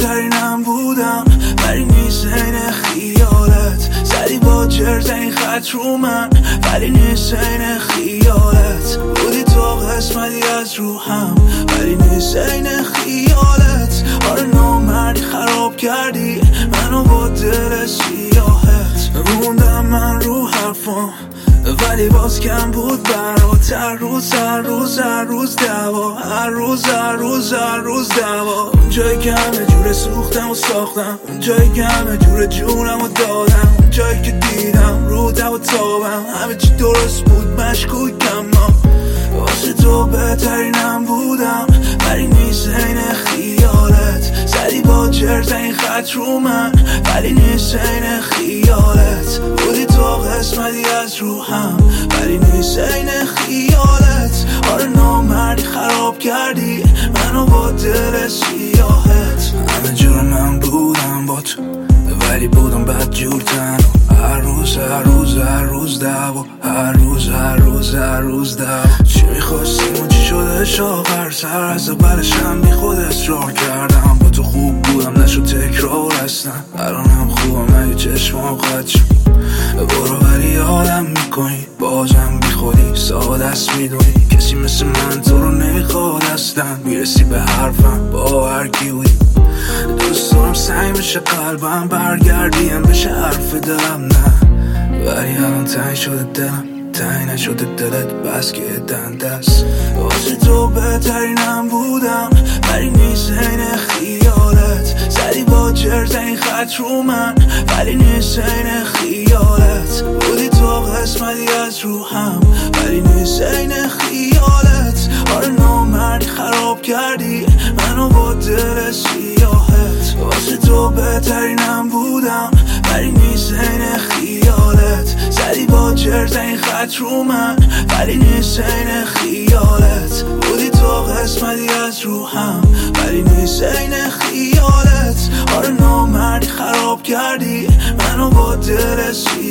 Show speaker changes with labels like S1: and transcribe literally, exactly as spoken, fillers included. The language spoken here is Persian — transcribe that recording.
S1: بهترینم بودم ولی نیست عین خیالت. زدی با جرز این خط رو من ولی نیست عین خیالت. بودی تو قسمتی از روحم ولی نیست عین خیالت. آره نامردی خراب کردی منو با دل سیاهت. موندم من رو حرفم ولی باز کم بود برات. هر روز هر روز هر روز دوا، هر روز هر روز هر روز دوا. اون جایی که همه جوره سوختم و ساختم، اون جایی که همه جوره جونم و دادم، اون جایی که دیدم رو دو تابم همه چی درست بود مشکوکم. ما واسه تو بهترینم بودم ولی نیست عین خیالت. زدی با جرز این خط رو من ولی نیست عین خیالت. بودی تو قسمتی از روحم ولی نیست عین خیالت. آره نامردی خراب کردی منو با دل سیاهت. همه جور من بودم با تو ولی بودم بد جور تنها. هر روز هر روز هر روز دوا، هر روز هر روز هر روز دوا. چی میخواستیم و چی شده شاغر سر از بلشم بی خود اصرار کردم. با تو خوب بودم نشد تکرار هستم. الانم خوبم اگه چشمام قد شد برو ولی یادم میکنی بازم بی خودی ساده است میدونی. کسی مثل من تو رو نمیخواد اصلا. میرسی به حرفم با هر کی بودی. دوست دارم سعی بشه قلبم برگردیم بشه حرف دلم نه. ولی الان تنگ شده دلم تنگ نشده دلت بس که دنده است. واسه تو بهترینم بودم ولی نیست عین خیالت. زدی با جرز این خط رو من ولی نیست عین خیالت. بودی تو قسمتی از روحم ولی نیست عین خیالت. آره نامردی خراب کردی منو با دل سیاهت. واسه تو بهترینم بودم ولی نیست عین خیالت. زدی با جرز این خط رو من ولی نیست عین خیالت. بودی تو قسمتی از روحم ولی نیست عین خیالت. آره نامردی خراب کردی منو با دل سیاهت.